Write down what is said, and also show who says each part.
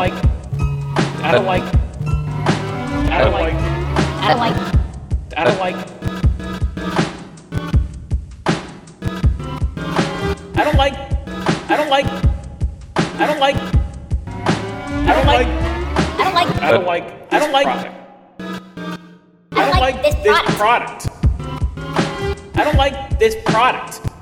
Speaker 1: like. I don't like. I don't like.
Speaker 2: I don't like.
Speaker 1: I don't like. I don't like. I don't like. I don't like. I don't like.
Speaker 2: I don't like.
Speaker 1: I don't like. I don't like.
Speaker 2: I don't like this product.
Speaker 1: I don't like this product.